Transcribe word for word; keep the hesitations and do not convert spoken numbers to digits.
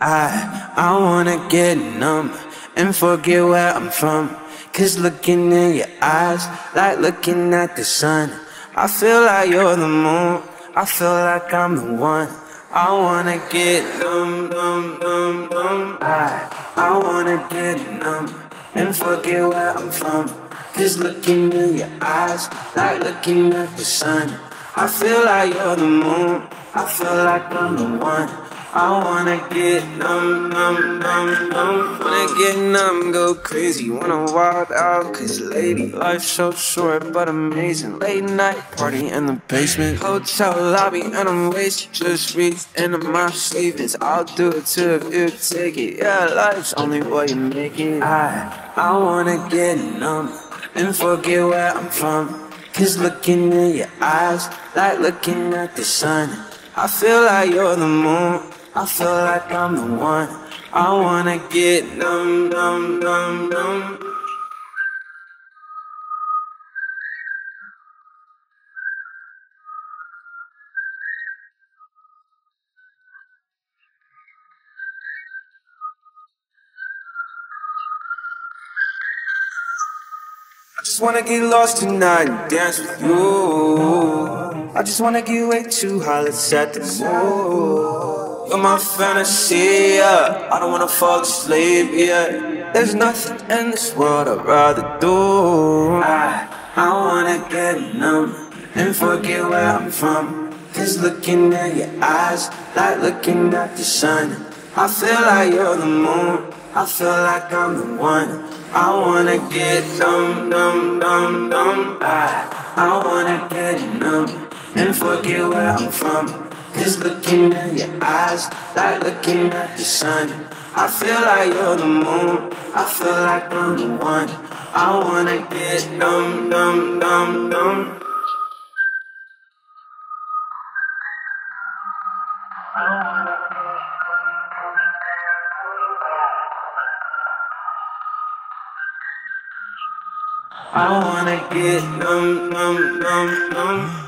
I, I wanna get numb and forget where I'm from. Cause looking in your eyes, like looking at the sun. I feel like you're the moon, I feel like I'm the one. I wanna get numb, numb, numb, numb. I, I wanna get numb and forget where I'm from. Cause looking in your eyes, like looking at the sun. I feel like you're the moon, I feel like I'm the one. I wanna get numb, numb, numb, numb. Wanna get numb, go crazy, wanna wild out. Cause lady, life's so short but amazing. Late night party in the basement, hotel lobby and I'm wasted. Just reach into my savings, I'll do it too if you take it. Yeah, life's only what you make it. I, I wanna get numb and forget where I'm from. Cause looking in your eyes, like looking at the sun. I feel like you're the moon, I feel like I'm the one. I wanna get numb, numb, numb, numb. I just wanna get lost tonight and dance with you. I just wanna get way too high, let's set the mood. You're my fantasy, yeah. I don't wanna fall asleep, yeah. There's nothing in this world I'd rather do. I, I wanna get numb and forget where I'm from. Cause looking at your eyes, like looking at the sun. I feel like you're the moon, I feel like I'm the one. I wanna get numb, numb, numb, numb. I, I wanna get numb and forget where I'm from. Cause looking at your eyes, like looking at the sun. I feel like you're the moon, I feel like I'm the one. I wanna get numb, numb, numb, numb. I wanna get numb, numb, numb, numb.